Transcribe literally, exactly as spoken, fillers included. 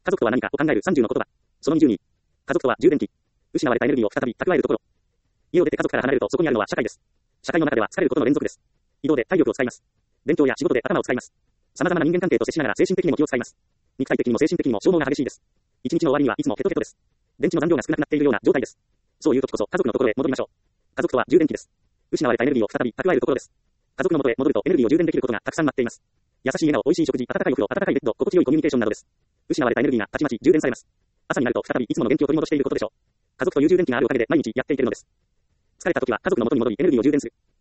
家族とは何かを考えるさんじゅうの言葉。そのにじゅうに。家族とは充電器。失われたエネルギーを再び蓄えるところ。家を出て家族から離れるとそこにあるのは社会です。社会の中では疲れることの連続です。移動で体力を使います。勉強や仕事で頭を使います。様々な人間関係と接しながら精神的にも気を使います。肉体的にも精神的にも消耗が激しいです。一日の終わりにはいつもヘトヘトです。電池の残量が少なくなっているような状態です。そういう時こそ家族のところへ戻りましょう。家族とは充電器です。失われたエネルギーを再び蓄えるところです。家族の元へ戻るとエネルギーを充電できることがたくさん待っています。優しい笑顔、美味しい食事、温かいお風呂、温かいベッド、心地よいコミュニケーションなどです。失われたエネルギーがたちまち充電されます。朝になると再びいつもの元気を取り戻していることでしょう。家族という充電器があるおかげで毎日やっていけるのです。疲れた時は家族の元に戻りエネルギーを充電する。